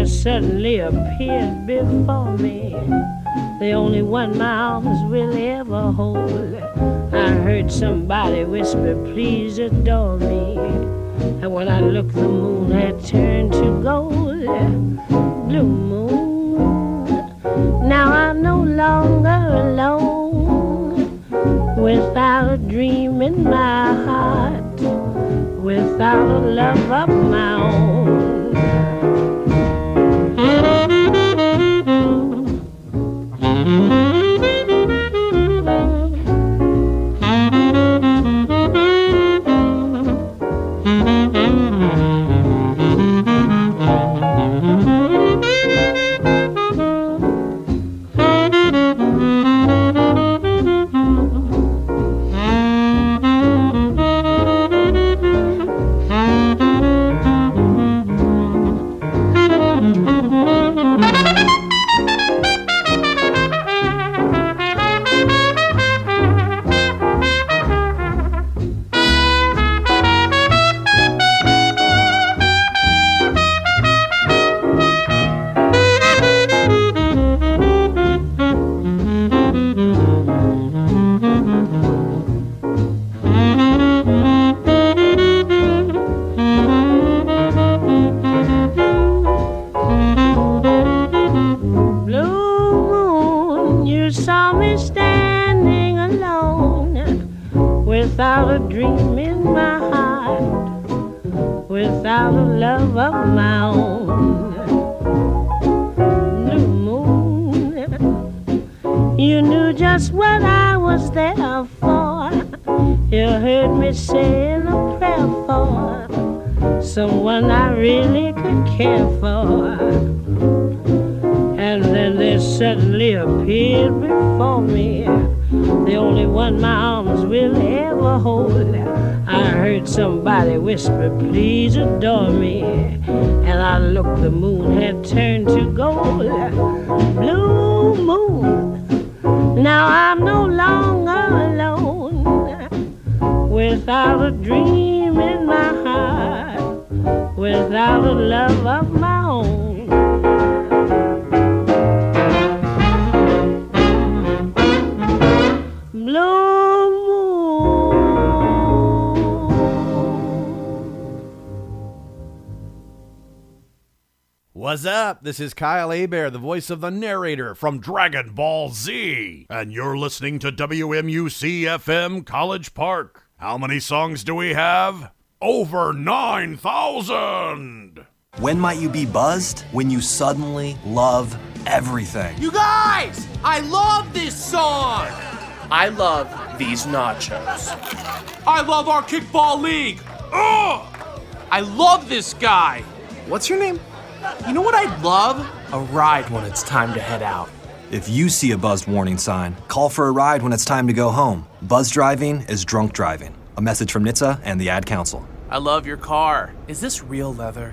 suddenly appeared before me, the only one my arms will ever hold. I heard somebody whisper, please adore me. And when I looked, the moon had turned to gold. Blue moon, now I'm no longer alone, without a dream in my heart, without a love of my own. Without a dream in my heart, without a love of my own. Blue moon, you knew just what I was there for. You heard me saying a prayer for someone I really could care for. And then they suddenly appeared before me, the only one my arms will ever hold. I heard somebody whisper, please adore me. And I looked, the moon had turned to gold. Blue moon, now I'm no longer alone, without a dream in my heart, without a love of my own. What's up? This is Kyle Hebert, the voice of the narrator from Dragon Ball Z. And you're listening to WMUC-FM College Park. How many songs do we have? Over 9,000! When might you be buzzed? When you suddenly love everything. You guys! I love this song! I love these nachos. I love our kickball league! Ugh! I love this guy! What's your name? You know what I'd love? A ride when it's time to head out. If you see a buzzed warning sign, call for a ride when it's time to go home. Buzz driving is drunk driving. A message from NHTSA and the Ad Council. I love your car. Is this real leather?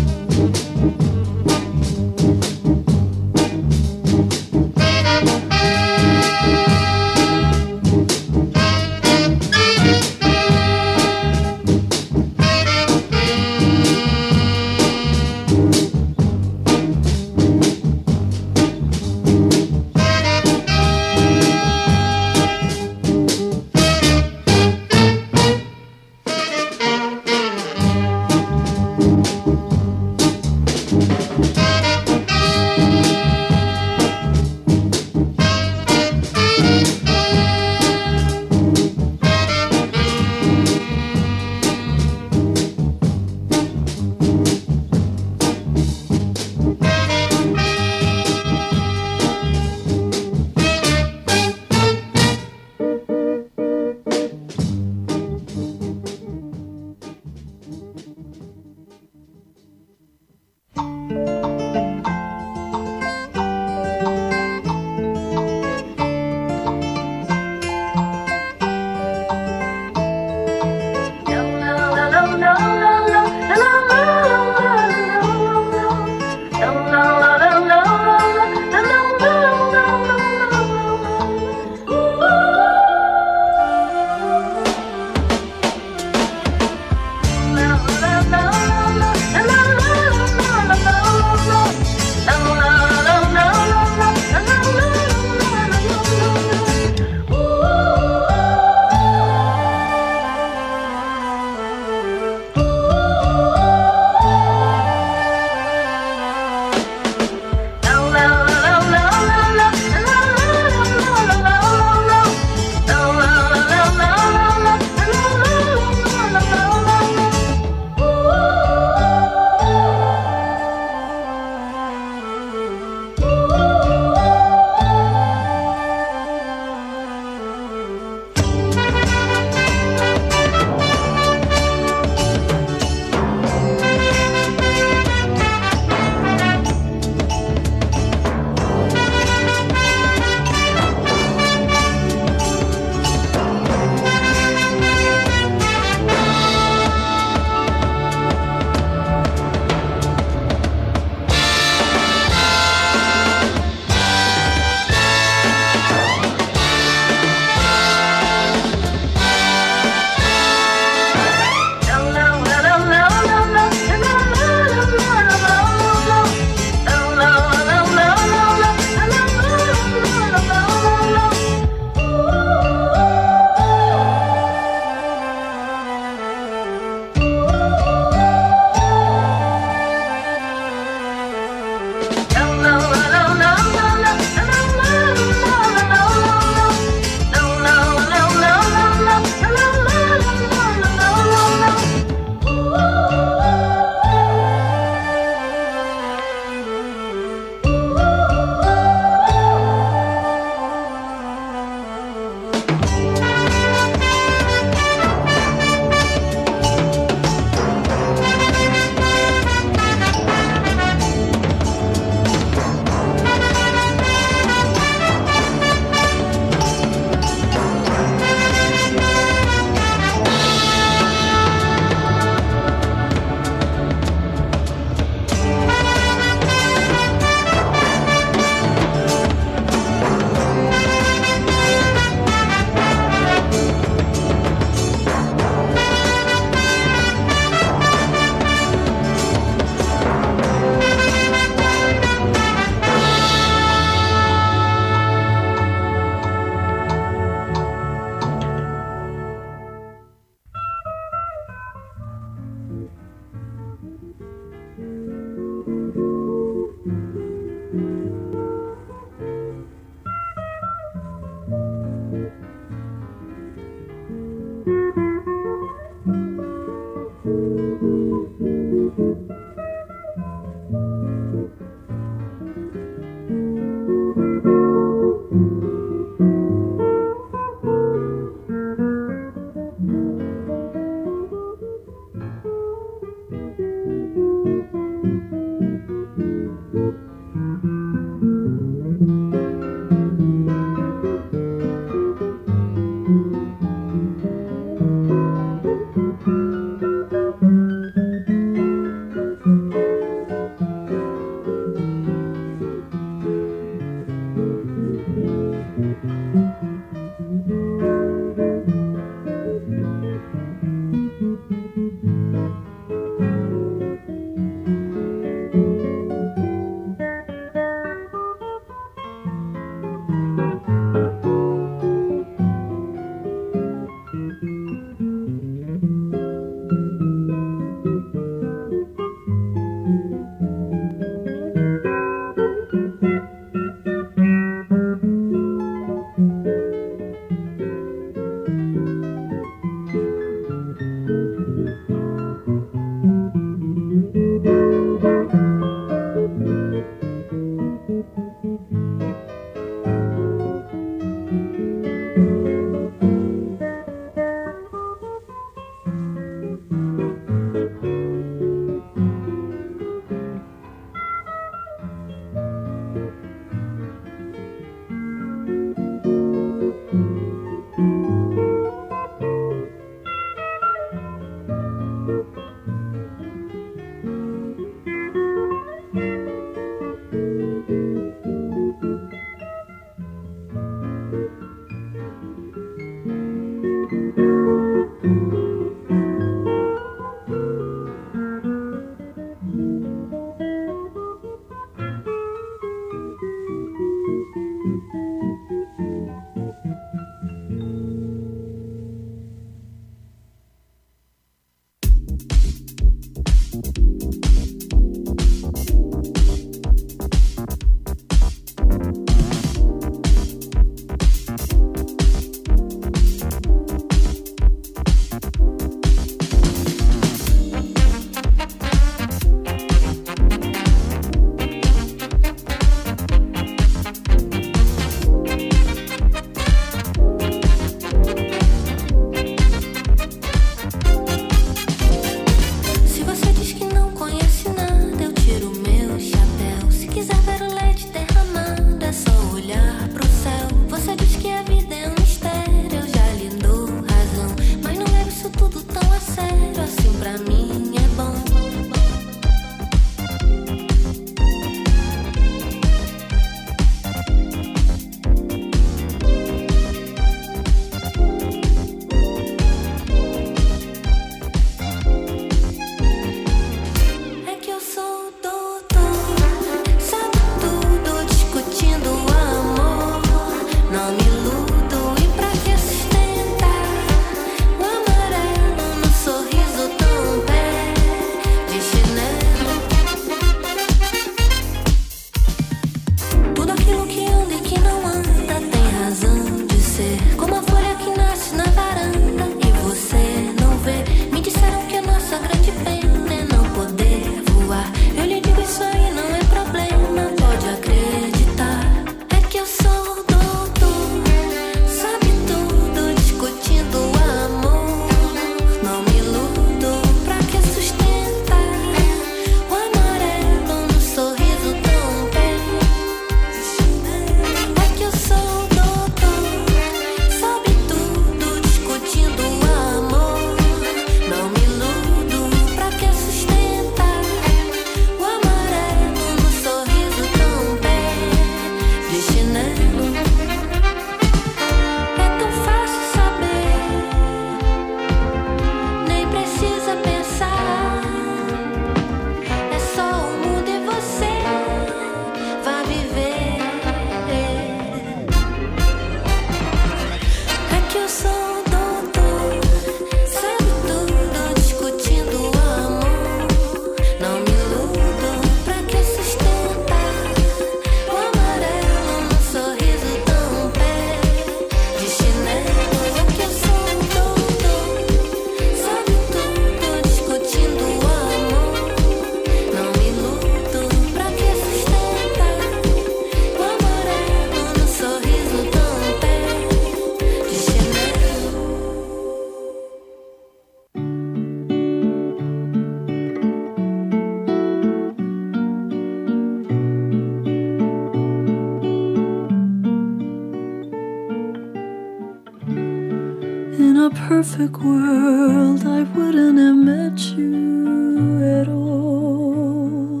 a perfect world, I wouldn't have met you at all.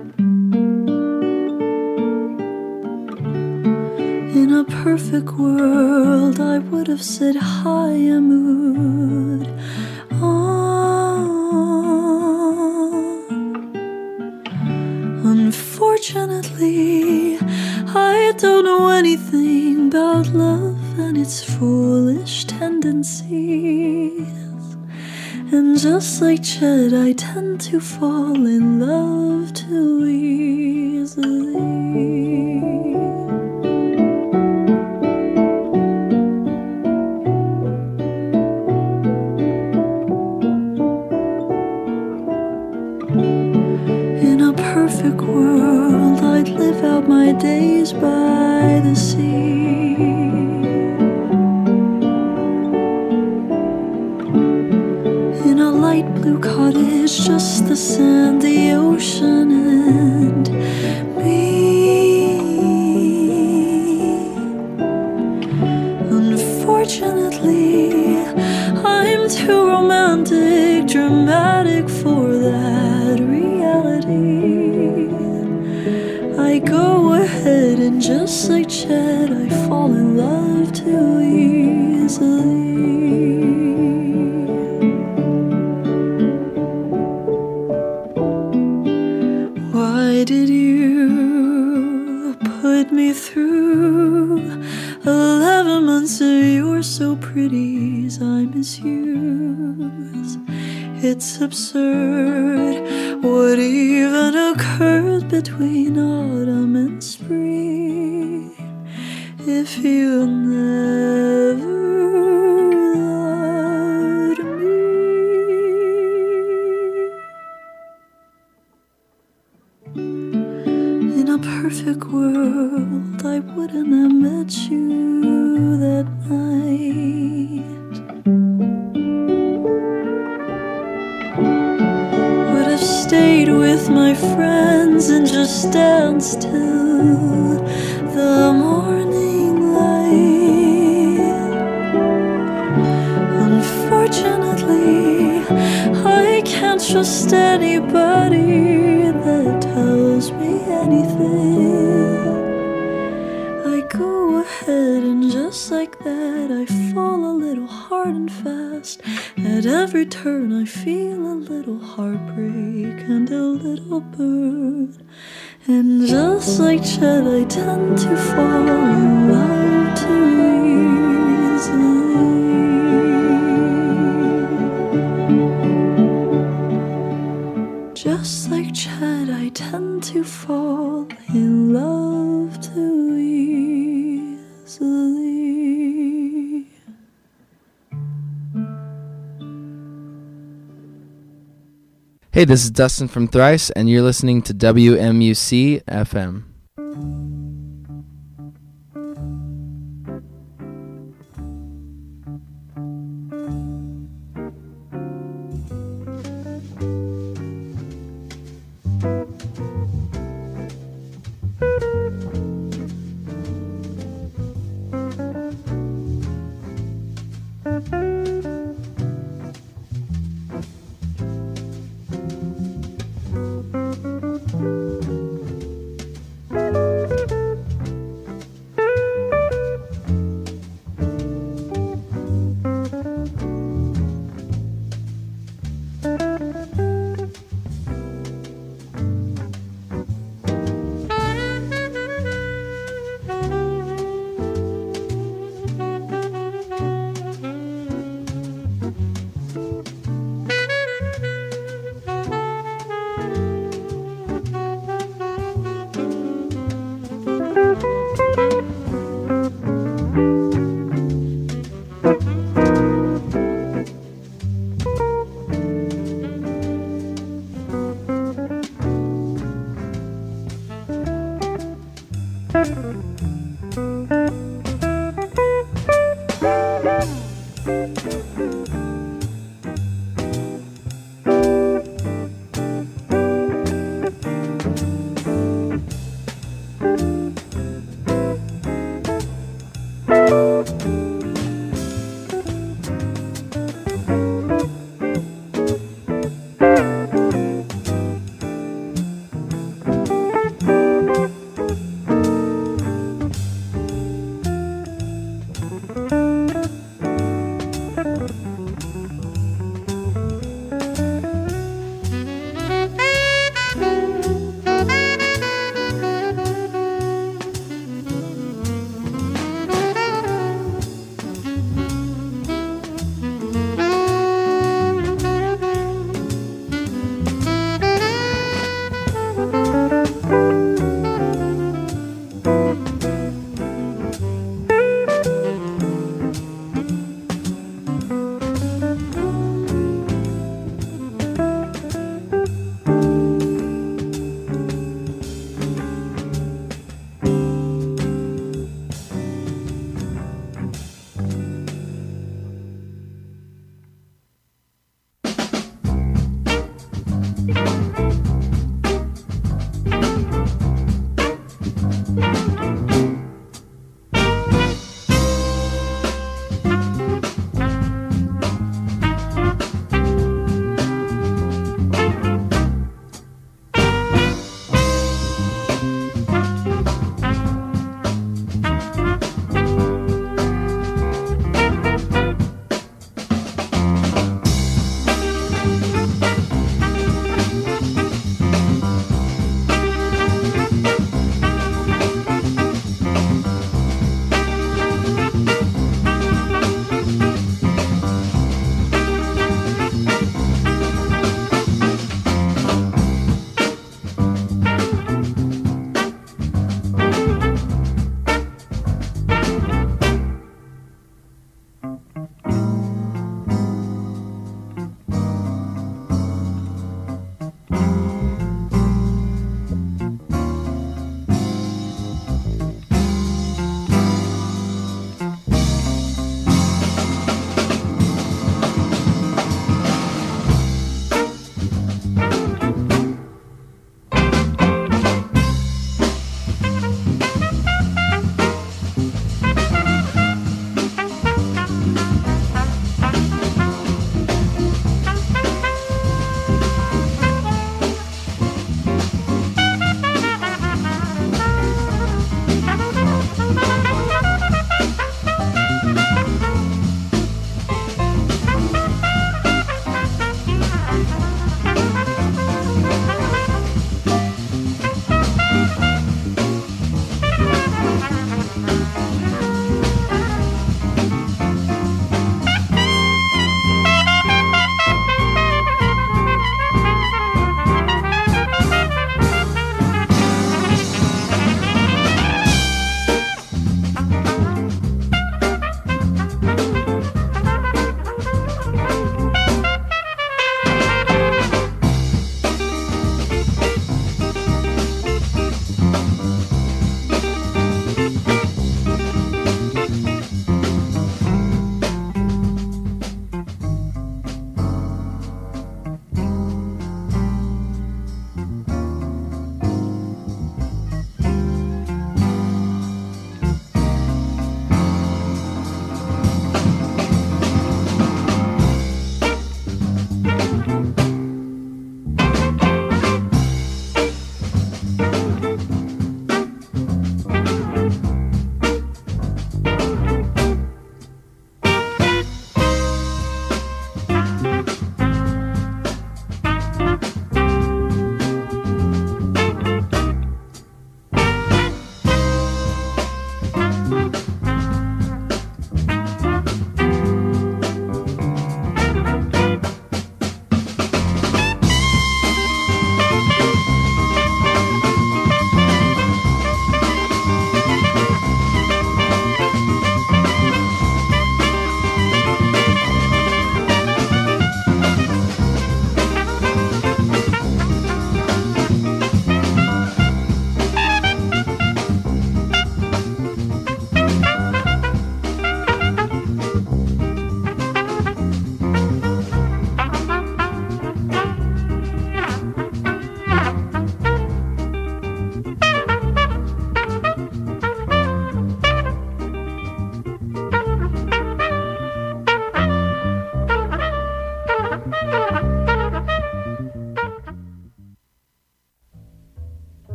In a perfect world, I would have said hi and moved on. Unfortunately, I don't know anything about love and its foolish tendencies. And just like Chet, I tend to fall in love too easily. In a perfect world, I'd live out my days by the sea. In a light blue cottage, just the sand, the ocean, and me. Unfortunately, I'm too romantic, dramatic for that reality. I go ahead and just like Chet, I fall in love too easily. Why did you put me through 11 months of You're So Pretty's I misuse? It's absurd what even occurred between autumn and spring if you never loved me. In a perfect world, I wouldn't have met you that night. Would have stayed with my friends and just danced till the morning light. Unfortunately, I can't trust anybody that tells me anything. I go ahead and just like that, I fall a little hard and fast. At every turn I feel a little heartbreak and a little burn. And just like Chet, I tend to fall in love too easily. Just like Chet, I tend to fall in love too easily. Hey, this is Dustin from Thrice, and you're listening to WMUC FM.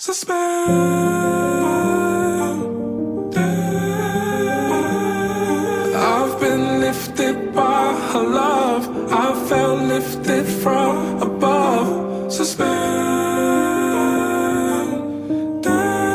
suspend. I've been lifted by her love. I felt lifted from above. Suspend.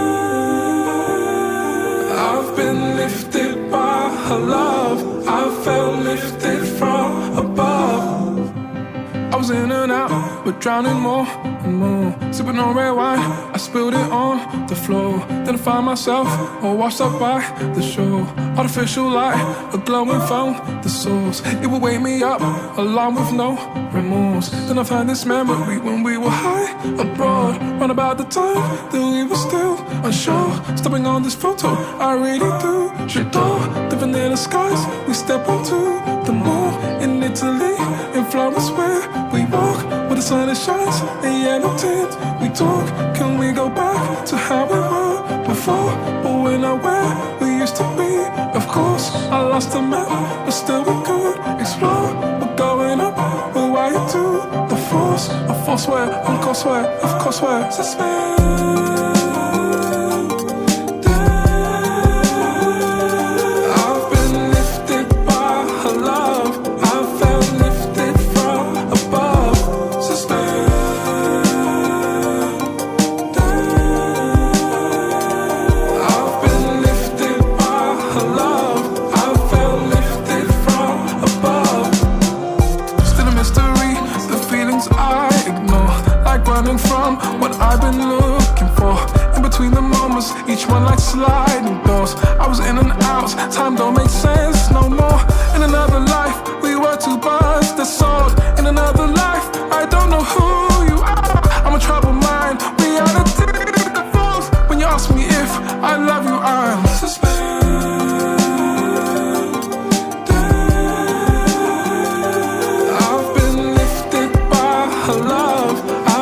I've been lifted by her love. I felt lifted from above. I was in and out, but drowning more and more. Sipping on red wine, I spilled it on the floor. Then I found myself all washed up by the shore. Artificial light, a glowing found the source. It would wake me up, along with no remorse. Then I found this memory when we were high abroad. Round about the time that we were still unsure. Stepping on this photo, I really do. J'adore the vanilla skies. We step onto the moon in Italy, in Florence where we walk where the sun shines in yellow tint. We talk, can we go back to how we were before? But we're not where we used to be. Of course, I lost the map, but still we could explore. We're going up, we're wired to the force. A force where, of course we're suspended. From what I've been looking for, in between the moments, each one like sliding doors. I was in and out, time don't make sense no more. In another life, we were two birds that soared. In another life, I don't know who you are. I'm a troubled mind, reality the falls. When you ask me if I love you, I'm suspended. I've been lifted by her love.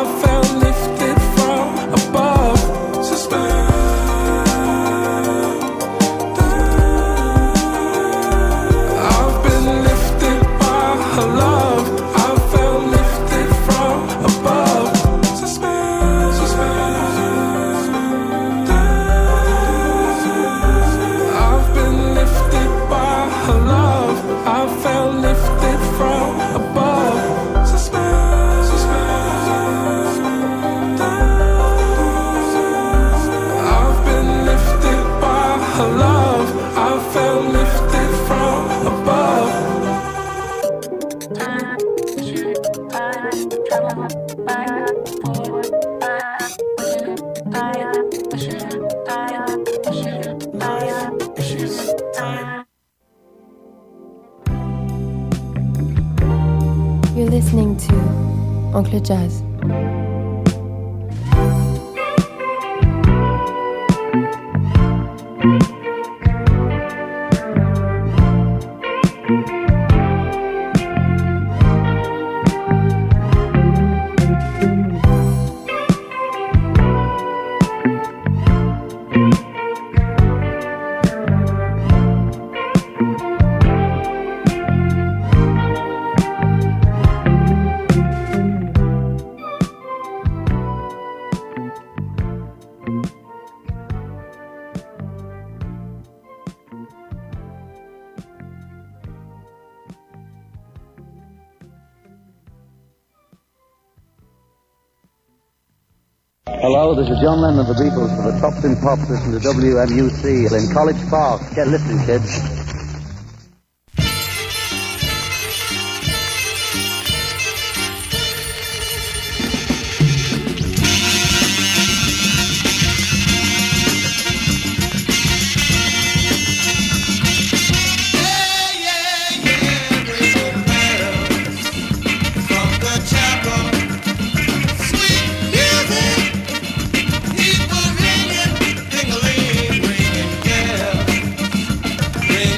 You're listening to Oncle Jazz. Hello, this is John Lennon of the Beatles for the Tops in Pop. Listen to WMUC in College Park. Get listening, kids. Ring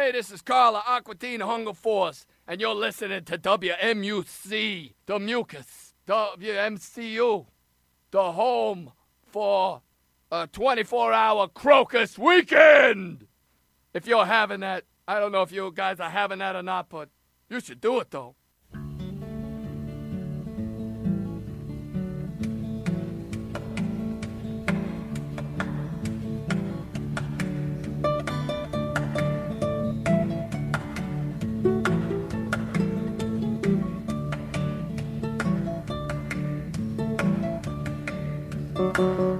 Hey, this is Carla Aquatine Hunger Force, and you're listening to WMUC, the Mucus, WMCU, the home for a 24-hour Crocus Weekend. If you're having that, I don't know if you guys are having that or not, but you should do it, though. Thank you.